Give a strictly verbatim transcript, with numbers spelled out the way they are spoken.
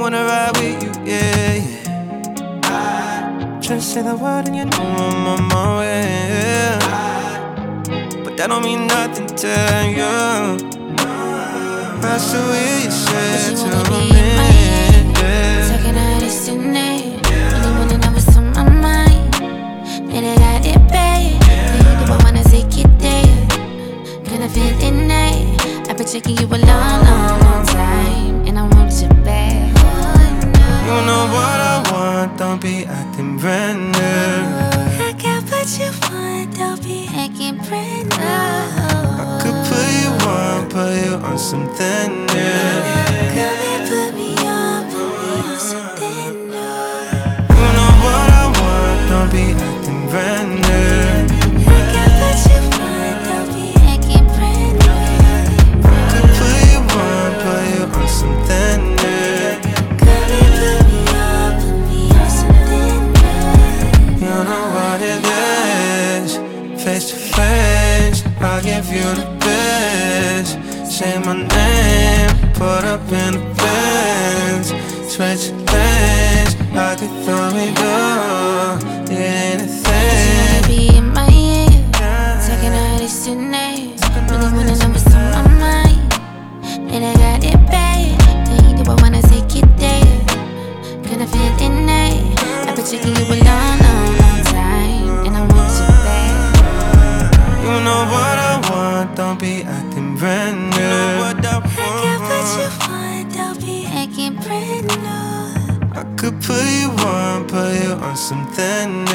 wanna ride with you, yeah, yeah. Just say the word and you know I'm on my way. But that don't mean nothing to you. That's the way you said to me, yeah. Talking all this tonight. Really wanna know what's on my mind. And I got it bad. Baby, do I wanna take it there? Can I feel it night? I've been checking you a long, long, long time. And I want you back. You know what I want, don't be acting brand new. I got what you want, don't be acting brand new. I could put you on, put you on something new. Come and put me on, put me on something new. You know what I want, don't be acting brand new. I got what you want, don't be acting brand new. I could put you on, put you on something new. Come and put me on, put me on something new. You know what it is, face to face, I'll give you the best. Say my name, put up in the Benz. Switch lanes, I could throw it up, anything. Be in my ear, taking all this tonight. Really wanna know what's on my mind. And I got it bad. Hey, do I wanna take it there? Can I feel it night? I've been checking you a long, long, long time. And I want you back. You know what I want, don't be acting brand new. You know what I want. I got what you want, don't be acting brand new. I could put you on, put you on something